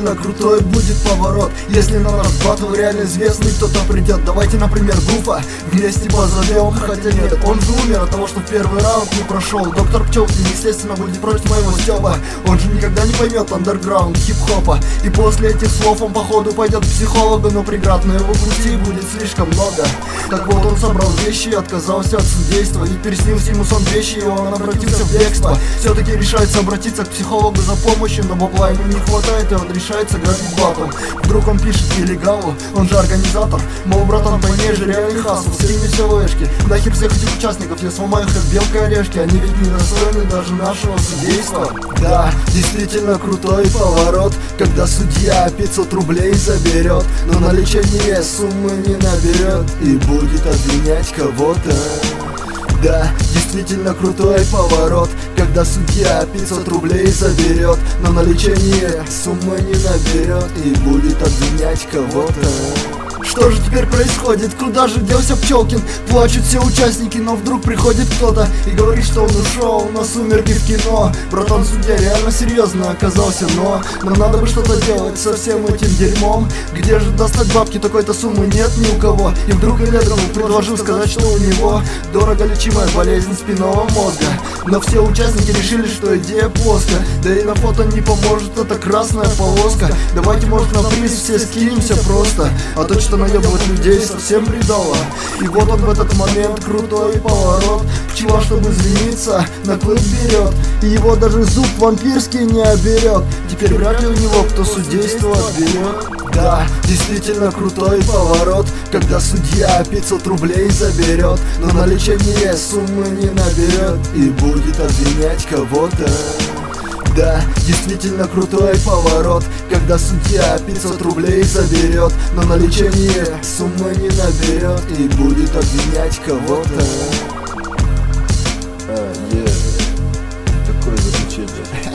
действительно крутой будет поворот. Если на наш батл реально известный кто-то придет. Давайте, например, Гуфа вместе позовем. Хотя нет, он же умер от того, что в первый раунд не прошел. Доктор Пчелкин, естественно, будет против моего Стёба. Он же никогда не поймет андерграунд хип-хопа. И после этих слов он походу пойдет к психологу. Но преград на его пути будет слишком много. Так вот, он собрал вещи и отказался от судейства. И переснился ему сон вещи, и он обратился в бегство. Все-таки решается обратиться к психологу за помощью, но бабла ему не хватает, и он решается грабить батл. Вдруг он пишет нелегалу, он же организатор. Мол, братан, пойми же реальный хасл, скинь все вышки. Нахер всех этих участников, я сломаю их как белка и орешки. Они ведь не достойны даже нашего судейства. Да, действительно крутой поворот, когда судья 500 рублей заберет, но на лечение суммы не наберет и будет обвинять кого-то. Да, действительно крутой поворот, когда судья 500 рублей заберет, но на лечение суммы не наберет и будет обвинять кого-то. Что же теперь происходит? Куда же делся Пчелкин? Плачут все участники, но вдруг приходит кто-то и говорит, что он ушел на сумерки в кино. Братан, судья реально серьезно оказался, но надо бы что-то делать со всем этим дерьмом. Где же достать бабки? Такой-то суммы нет ни у кого. И вдруг Эледрову предложил сказать, что у него дорого лечимая болезнь спинного мозга. Но все участники решили, что идея плоская. Да и на фото не поможет эта красная полоска. Давайте, может, на приз все скинемся просто, а то что наебывать людей совсем предало. И вот он в этот момент крутой поворот. Пчела, чтобы извиниться, на клык берет, и его даже зуб вампирский не оберет. Теперь вряд ли у него кто судейство отберет. Да, действительно крутой поворот, когда судья 500 рублей заберет, но на лечение суммы не наберет и будет обвинять кого-то. Да, действительно крутой поворот, когда судья 500 рублей заберет, но на лечение суммы не наберет и будет обвинять кого-то. Такое заключение.